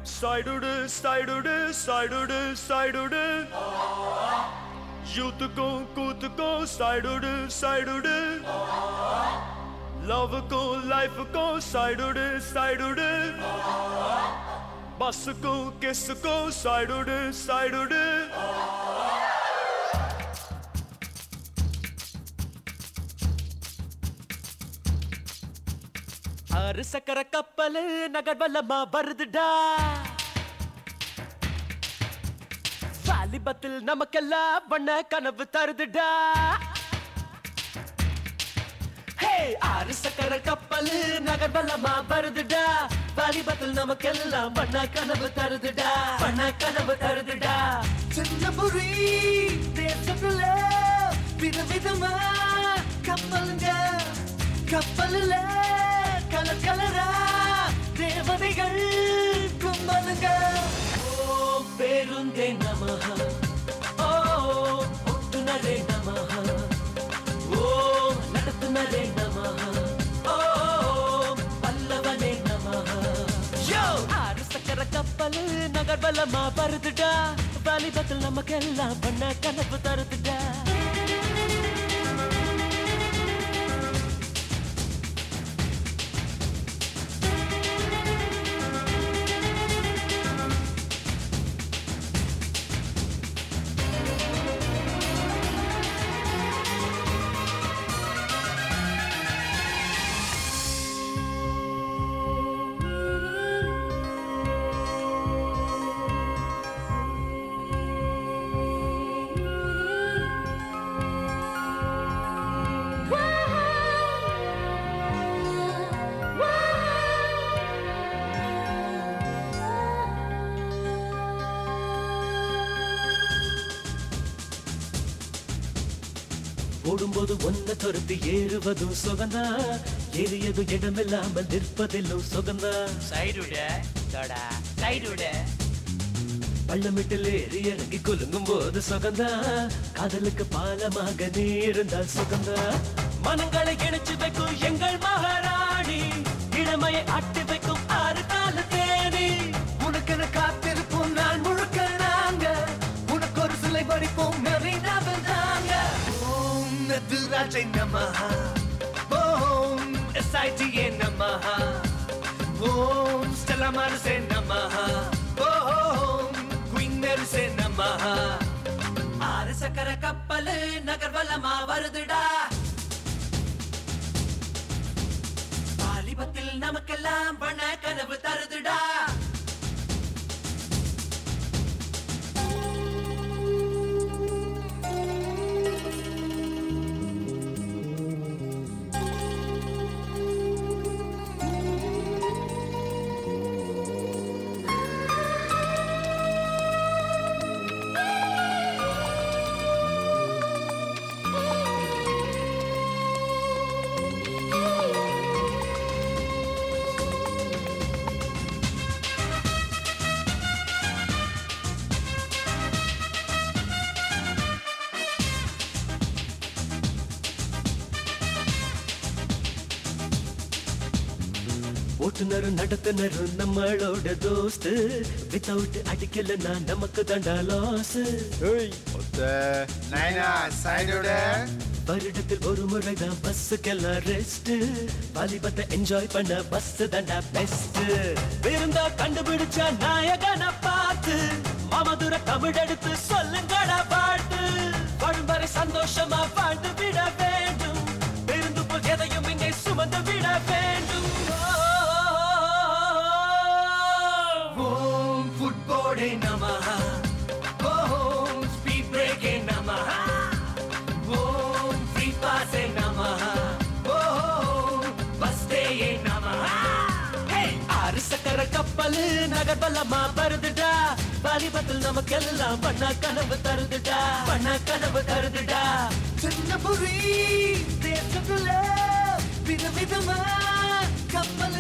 Saidudu, saidudu, saidudu, saidudu. யூத்துக்கோ கூத்துக்கோ சைடுடு சைடுடு. லவ்வுக்கோ லைஃபுக்கோ சைடுடு சைடுடு. பஸ்ஸுக்கோ கிஸ்ஸுக்கோ சைடுடு சைடுடு. ஆறு சக்கர கப்பல் நகர்வலமா வருதுடா. வாலிபத்தில் நமக்கெல்லாம் வண்ண கனவு தருதுடா. ஆறு சக்கர கப்பல் நகர்வலமா வருதுடா. வாலிபத்தில் நமக்கெல்லாம் வண்ண கனவு தருதுடா. வண்ண கனவு தருதுடா. சின்னபுரி தேசத்துல விதவிதமா கப்பலுங்க. கப்பலுல கலர் கலரா தேவதைகள் கும்பலுங்க. பேருந்தே நமஹ, ஓம் ஒட்டுநரே நமஹ, ஓம் நடத்துனரே நமஹ, ஓம் பல்லவனே நமஹ. ஆறு சக்கர கப்பல் நகர்வலமா வருதுடா. வாலிபத்தில் நமக்கெல்லாம் பண்ண கனவு தருதுடா. ஓடும்போது ஒன்ன துரத்தி ஏறுவதும் சுகந்தா. ஏறியதும் இடமில்லாமல் நிற்பதிலும் சுகந்தா. சைடுட தடா சைடுட. பள்ளமிட்டில் ஏறி இறங்கி குலுங்கும் போது சுகந்தா. காதலுக்கு பாலமாக நீ இருந்தால் சுகந்தா. மனங்களை இணைச்சு வைக்கும் எங்கள் மகாராணி. இளமையை ஆட்டி வைக்கும் ஆறு கால தேனி. உனக்கென காத்திருப்போம் நான் முழுக்க நாங்க. உனக்கு ஒரு சிலை படிப்போம் மெரினாவில் தாங்க. ஓம் நதுராஜை நமஹ, ஓம் எஸ்ஐடிஏ நமஹ, ஓம் ஸ்டெல்லா மாரிஸே நமஹ, ஓம் குயின் மேரிஸே நமஹ. ஆறு சக்கர கப்பல் நகர்வலமா வருதுடா. வாலிபத்தில் நமக்கெல்லாம் வண்ண கனவு தருதுடா. ஓட்டுநரும் நடத்துனரும் நம்மளோட தோஸ்து. வித்தவுட் அடிக்கலன்னா நமக்கு தண்டா லாஸ். வருடத்தில் ஒரு முறைதான் பஸ்ஸுக்கெல்லாம் ரெஸ்ட். வாலிபத்தை என்ஜாய் பண்ண பஸ் தண்டா பெஸ்ட். விருந்தா கண்டுபிடிச்சா நாயகனை பார்த்து மாமதுர தமிழ் எடுத்து சொல்லுங்கடா பாட்டு. வரும் வரை சந்தோஷமா வாழ்ந்து விட வேண்டும். விருந்து போல் எதையும் இங்கே சுமந்து விட வேண்டும். ஓம் ஃபுட்போர்டே நமஹ, ஓம் ஸ்பீட் பிரேக்கே நமஹ, ஓம் ஃப்ரீ பாஸே நமஹ, ஓம் பஸ் டேயே நமஹ. ஆறு சக்கர கப்பல் நகர்வலமா வருதுடா. வாலிபத்தில் நமக்கெல்லாம் வண்ண கனவு தருதுடா. வண்ண கனவு தருதுடா. சின்னபுரி தேசத்துல விதவிதமா கப்பல்